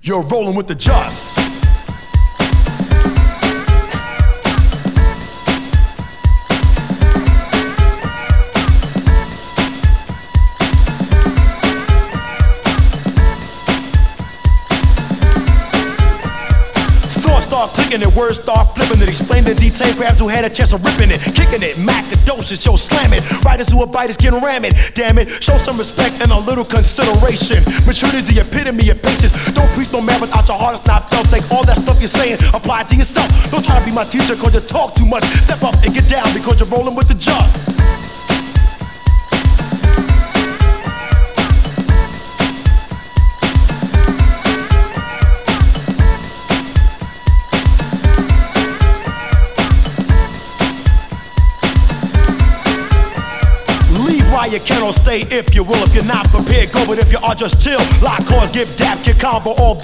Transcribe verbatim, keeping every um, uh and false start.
You're rolling with the just. Start clicking it, words start flipping it. Explain the detail, crabs who had a chance of ripping it, kicking it, macadocious, yo slamming. Writers who are biters getting ramming. Damn it, show some respect and a little consideration. Maturity, the epitome of patience. Don't preach no man without your heart, it's not felt. Take all that stuff you're saying, apply it to yourself. Don't try to be my teacher cause you talk too much. Step up and get down because you're rolling with the just. You cannot stay if you will. If you're not prepared, go. But if you are, just chill. Lock cause, give dap, kick combo, all